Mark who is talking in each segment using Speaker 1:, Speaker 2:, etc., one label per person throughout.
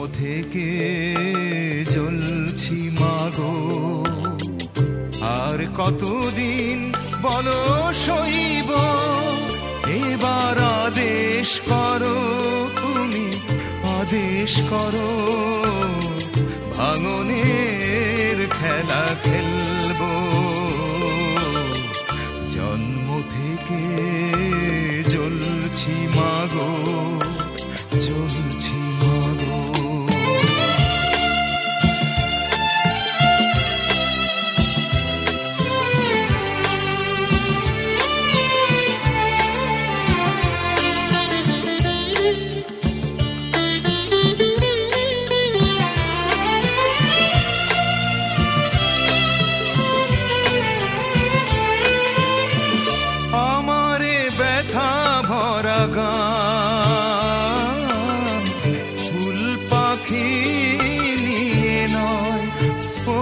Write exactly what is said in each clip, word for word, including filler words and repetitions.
Speaker 1: থেকে জ্বলছি মাগো, আর কতদিন বলো সইব, এবার আদেশ করো তুমি, আদেশ করো, ভাঙনের খেলা খেলবো। জন্ম থেকে জ্বলছি মাগো, জ্বলছি মাগো। আমারে ব্যথা ভরা গান ফুল পাখি নিয়ে নয়, ও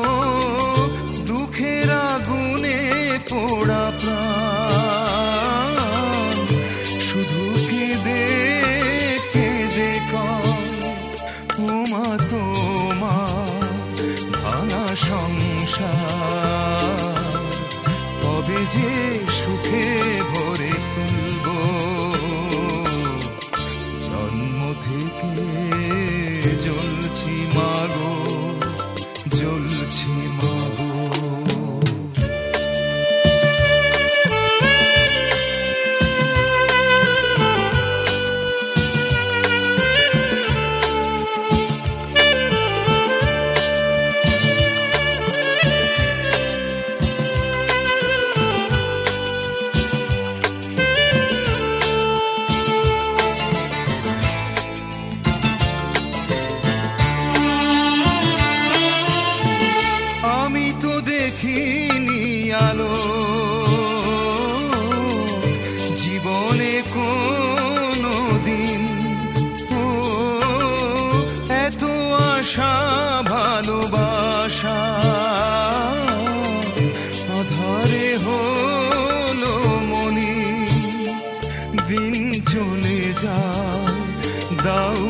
Speaker 1: দুঃখের আগুনে পোড়া প্রাণ শুধু কেঁদে কেঁদে কয়, ওমা তোমার ভাঙা সংসার কবে যে সুখে ভরে তুলব। জন্ম থেকে জ্বলছি মাগো, জ্বলছি মাগো। আমি তো দেখিনি আলো জীবনে কোনো দিন, ও এত আশা ভালোবাসা আধারে হলো মনি। দিন চলে যায় দাও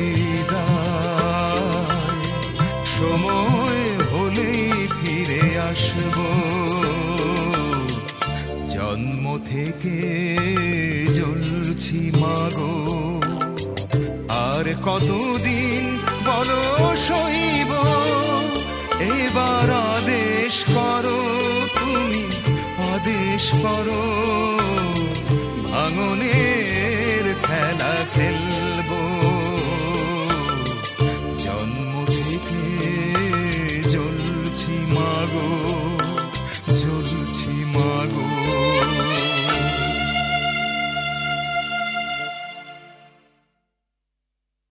Speaker 1: বিদায়, সময় হলেই ফিরে আসব। জন্ম থেকে জ্বলছি মাগো, আর কতদিন বলো সইব, এবার আদেশ করো তুমি, আদেশ করো, ভাঙনের খেলা খেলবো। জন্ম থেকে জ্বলছি মাগো,